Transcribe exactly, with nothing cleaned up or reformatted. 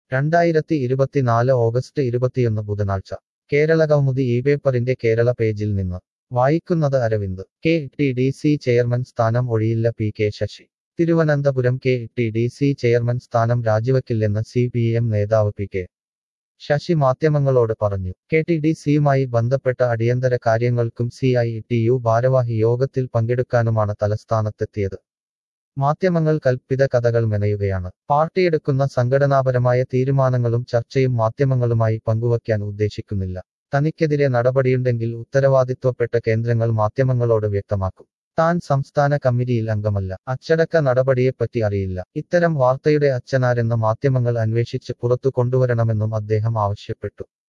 രണ്ടായിരത്തി ഇരുപത്തിനാല് ഓഗസ്റ്റ് ഇരുപത്തിയൊന്ന് ബുധനാഴ്ച കേരള കൗമുദി ഈ പേപ്പറിന്റെ കേരള പേജിൽ നിന്ന് വായിക്കുന്നത് Aravind. K T D C chairman സ്ഥാനം ഒഴിയില്ല P K Sasi. Thiruvananthapuram. K T D C chairman സ്ഥാനം രാജിവെക്കില്ലെന്ന് സി പി എം നേതാവ് പി കെ ശശി മാധ്യമങ്ങളോട് പറഞ്ഞു. കെ ടി ഡി സിയുമായി ബന്ധപ്പെട്ട അടിയന്തര കാര്യങ്ങൾക്കും സി ഐ ടി യു ഭാരവാഹി യോഗത്തിൽ പങ്കെടുക്കാനുമാണ് തലസ്ഥാനത്തെത്തിയത്. മാധ്യമങ്ങൾ കൽപ്പിത കഥകൾ മെനയുകയാണ്. പാർട്ടിയെടുക്കുന്ന സംഘടനാപരമായ തീരുമാനങ്ങളും ചർച്ചയും മാധ്യമങ്ങളുമായി പങ്കുവയ്ക്കാൻ ഉദ്ദേശിക്കുന്നില്ല. തനിക്കെതിരെ നടപടിയുണ്ടെങ്കിൽ ഉത്തരവാദിത്വപ്പെട്ട കേന്ദ്രങ്ങൾ മാധ്യമങ്ങളോട് വ്യക്തമാക്കും. താൻ സംസ്ഥാന കമ്മിറ്റിയിൽ അംഗമല്ല. അച്ചടക്ക നടപടിയെപ്പറ്റി അറിയില്ല. ഇത്തരം വാർത്തയുടെ അച്ഛനാരെന്ന് മാധ്യമങ്ങൾ അന്വേഷിച്ച് പുറത്തു കൊണ്ടുവരണമെന്നും അദ്ദേഹം ആവശ്യപ്പെട്ടു.